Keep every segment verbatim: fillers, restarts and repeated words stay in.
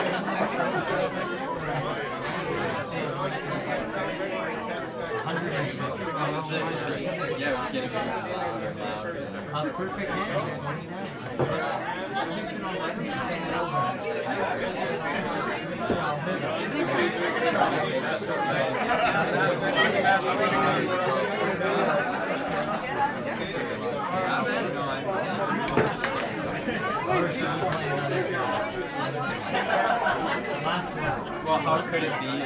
Yeah, it's getting louder and louder. Uh, perfect hand. Well, how could it be?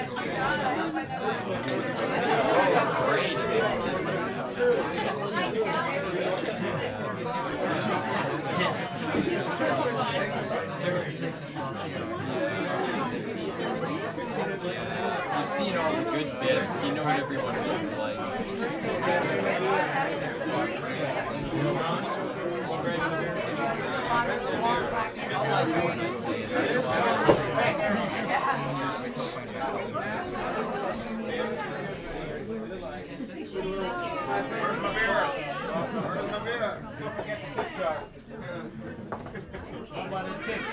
Great. You've seen all the good bits. You know what everyone looks like. Where's my beer? Where's my beer? Don't forget the tip jar. How about a tip?